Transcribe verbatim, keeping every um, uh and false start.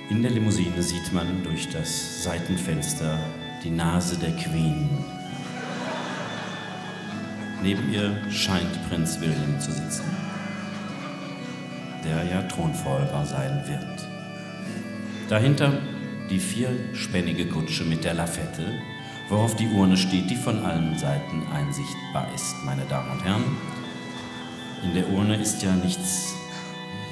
In der Limousine sieht man durch das Seitenfenster die Nase der Queen. Neben ihr scheint Prinz William zu sitzen, der ja Thronfolger sein wird. Dahinter die vierspännige Kutsche mit der Lafette, worauf die Urne steht, die von allen Seiten einsichtbar ist, meine Damen und Herren. In der Urne ist ja nichts